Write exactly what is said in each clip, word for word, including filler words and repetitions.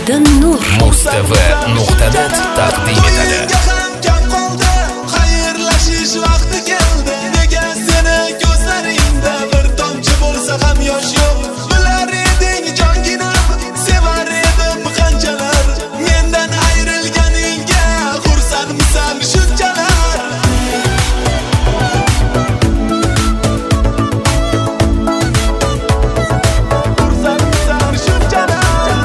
Hisomiddin Nur muz t v nuqta net taqdim etadi. Xayrlashish vaqti keldi. Nega seni ko'zlaringda bir tomchi bo'lsa ham yosh yo'q? Bilar eding jonginam, sevar edim qanchalar. Mendan ayrilganingga xursandmisan shunchalar? Xursandmisan shunchalar?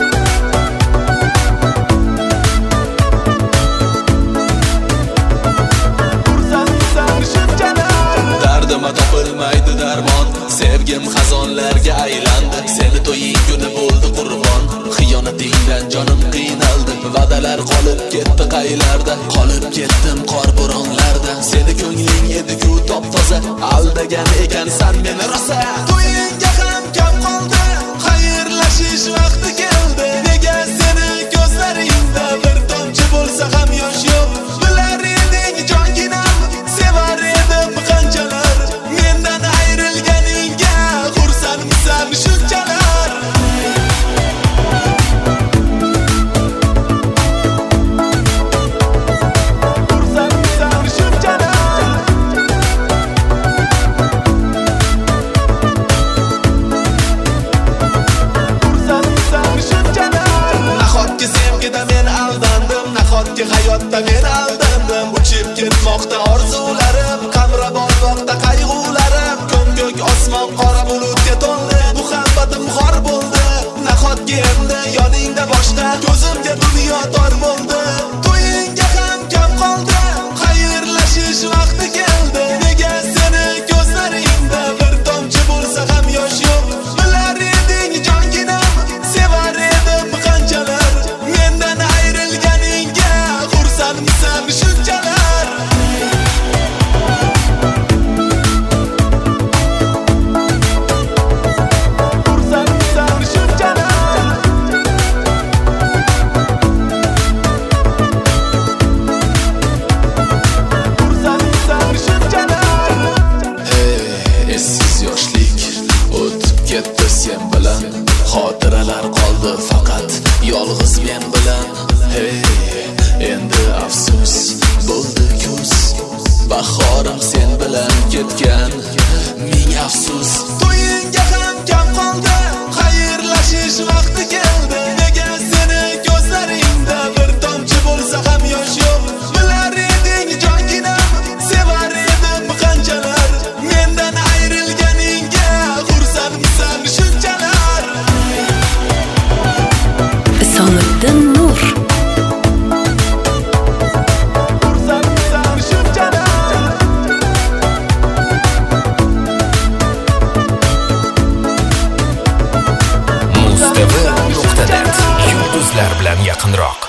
Dardima topilmaydi darmon, sevgim xazonlarga aylandi. Seni to'ying kuni bo'ldi qurbon, xiyonatingdan jonim qiynaldi. Va'dalar qolib ketdi qaylarda, qolib ketdim qor bo'ronlarda. Seni ko'ngling edi-ku top-toza, aldagan ekansan meni rosa. To'yingga ham kam qoldi, xayrlashish vaqti keldi. Nega seni ko'zlaringda bir tomchi bo'lsa ham yosh yo'q? Bilar eding jonginam, sevar edim qanchalar. Mendan ayrilganingga xursandmisan shunchalar? Xursandmisan shunchalar? Xursandmisan shunchalar? Nahotki sevgida men aldandim, nahotki hayotda men aldandim. Uchib ketmoqda orzularim, qamra bormoqda qayg'ularim. Ko'm-ko'k osmon qora bulutga to'ldi, muhabbatim xor bo'ldi. Nahotki endi yoningda boshqa, ko'zimga dunyo tor bo'ldi. To'yingga ham kam qoldi, xayrlashish vaqti keldi. Nega seni ko'zlaringda bir tomchi bo'lsa ham yosh yo'q? Bilar eding jonginam, sevar edim qanchalar. Mendan ayrilganingga xursandmisan shunchalar? Xursandmisan shunchalar? Xursandmisan shunchalar? Hey, essiz yoshlik o'tib ketdi sen bilan. Xotiralar qoldi faqat yolg'iz men bilan. Hey, endi afsus bo'ldi kuz, bahorim sen bilan ketgan. Ming afsus. To'yingga ham kam qoldi, xayrlashish vaqti keldi. Nega seni ko'zlaringda bir tomchi bo'lsa ham yosh yo'q? Bilar eding jonginam, sevar edim qanchalar. Mendan ayrilganingga xursandmisan shunchalar? Hisomiddin Nur Xursandmisan shunchalar? muz t v nuqta net yulduzlar bilan yaqinroq.